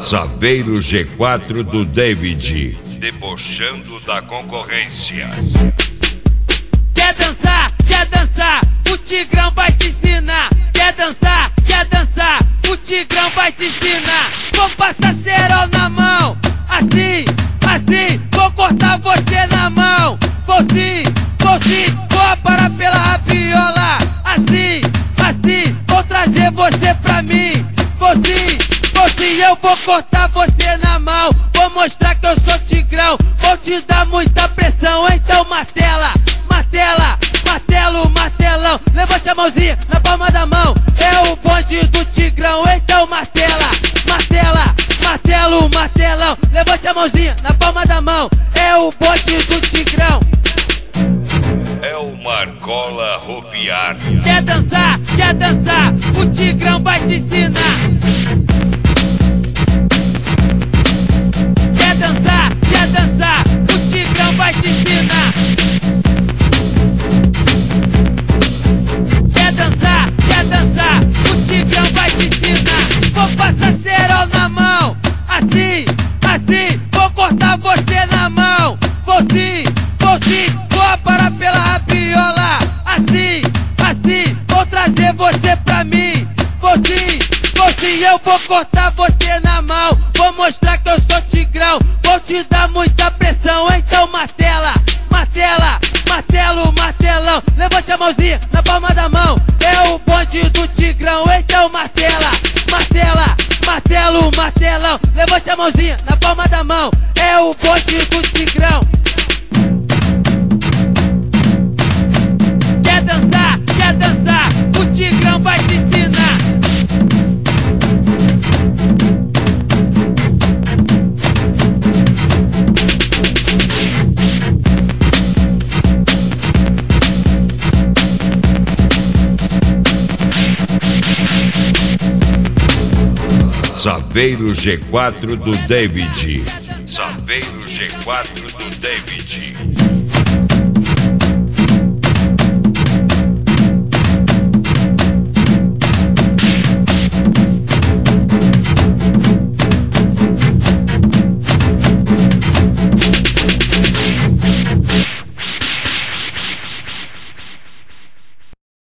Saveiro G4 do David, debochando da concorrência. Quer dançar, o Tigrão vai te ensinar. Quer dançar, o Tigrão vai te ensinar. Vou passar cerol na mão, assim, vou cortar você na mão. Vou sim, vou aparar pela rabiola. Assim, vou trazer você pra mim. Vou sim, eu vou cortar você na mão. Vou mostrar que eu sou Tigrão, vou te dar muita pressão. Então martelão. Levante a mãozinha na palma da mão. É o bonde do Tigrão, então martelão. Levante a mãozinha na palma da mão. É o bonde do Tigrão. É o Marcola Roviária. Quer dançar, o Tigrão vai te ensinar. Quer dançar, o Tigrão vai te ensinar. Quer dançar, o Tigrão vai te ensinar. Vou passar cerol na mão, assim, vou cortar você na mão. Vou sim, vou aparar pela rabiola. Assim, vou trazer você pra mim. Vou sim, eu vou cortar você na mão. Vou mostrar que eu sou Tigrão, vou te dar muita pressão. Então martelão. Levante a mãozinha na palma da mão. É o bonde do Tigrão, então martelão. Levante a mãozinha na palma da mão. É o bonde do Tigrão. Quer dançar, o Tigrão vai te ensinar. Saveiro G4 do David. Saveiro G4 do David.